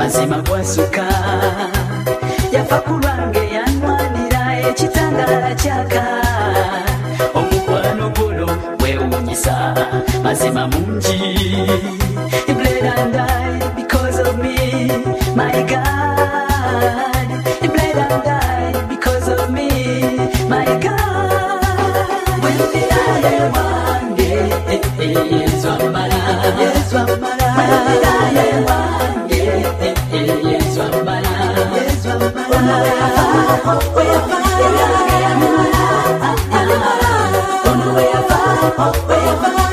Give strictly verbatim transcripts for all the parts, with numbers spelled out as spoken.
mazima gwasuka yafa kulwange yanwanira ekitangala kyaka omukwano guno wewunyisa mazima mungi. He bled and died because of me, my God. He bled and died because of me, my God. When did I ever one day, yes, one mala, yes, one mala. When did I ever one day, yes, one mala, yes, one mala. Oh, where I find, oh, where I find, oh, where I find, oh, where I find.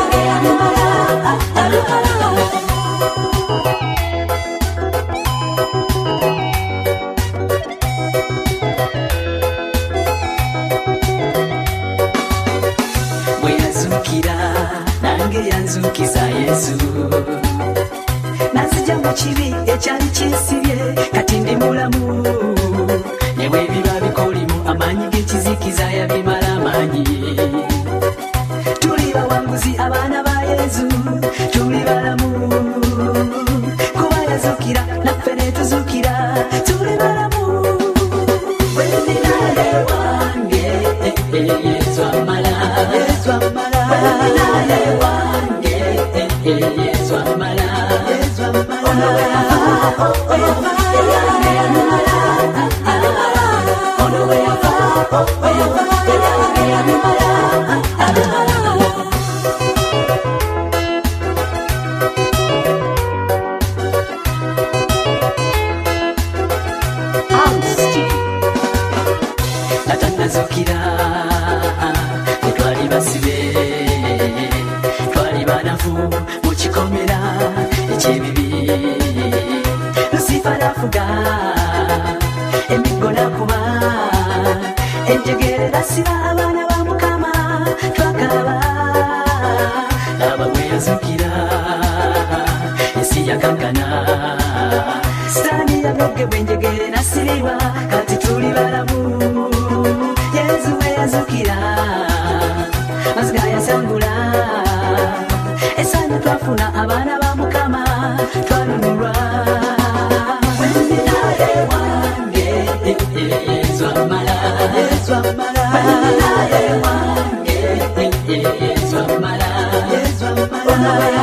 Nange yanzukiza Yesu nazija mu kibi ekyali kinsibye kati ndi mulamu newe biba bikolimu amanyi g'ekizikiza yabimala amanyi. Tuli bawanguzi abaana ba Yesu tuli balamu kuba yazukira naffe ne tuzukira tuli balamu. Weninaale wange Yesu amala, Yesu amala. Weninaale wange Yesu amala, Yesu amala. Ono we afa, ono we afa, ono we afa, ono we Natanazukira twali basibe twali banafu mu kikomera ekyebibi Lucifer afuga emigo nakuba enjegere nasira abaana ba Mukama twakalaba laba bwe yazukira esi yakankana Sitani yagoge bwenjegere nasirirwa kati tuli balamu. Yesu we yazukira mazga yasangula esana twafuna abaana ba Mukama twanunulwa. Weninaale wange Yesu amala, Yesu amala. Weninaale wange Yesu amala, Yesu amala.